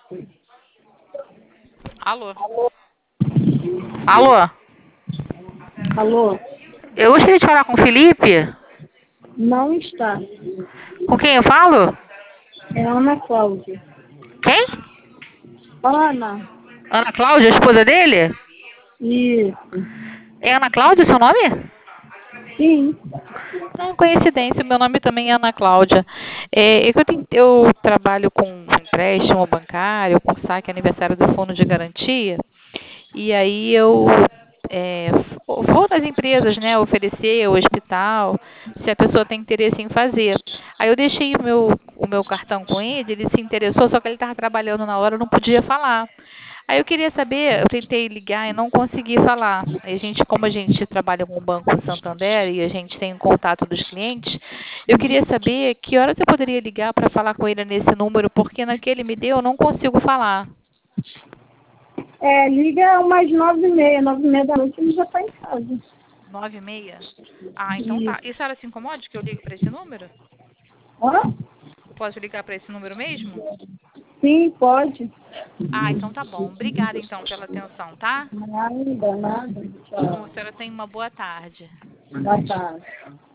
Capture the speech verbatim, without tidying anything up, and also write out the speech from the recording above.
Alô? Alô? Alô? Eu gostaria de falar com o Felipe. Não está. Com quem eu falo? É Ana Cláudia. Quem? Ana? Ana Cláudia, a esposa dele? Isso. É Ana Cláudia seu nome? Sim. Não, coincidência, meu nome também é Ana Cláudia. É, é que eu, tenho- eu trabalho com empréstimo bancário, com saque aniversário do Fundo de Garantia, e aí eu é, vou nas empresas, né, oferecer o hospital, se a pessoa tem interesse em fazer. Aí eu deixei o meu, o meu cartão com ele, ele se interessou, só que ele estava trabalhando na hora, eu não podia falar. Aí eu queria saber, eu tentei ligar e não consegui falar. Aí a gente, como a gente trabalha com o Banco Santander e a gente tem o contato dos clientes, eu queria saber que horas eu poderia ligar para falar com ele nesse número, porque naquele me deu eu não consigo falar. É, liga umas nove e meia. Nove e meia da noite ele já está em casa. Nove e meia? Ah, então tá. Isso. E a senhora se incomode que eu ligo para esse número? Hã? Eu posso ligar para esse número mesmo? Sim, pode. Ah, então tá bom. Obrigada então pela atenção, tá? Nada, nada. Bom, a Tchau. senhora tenha uma boa tarde. Boa tarde.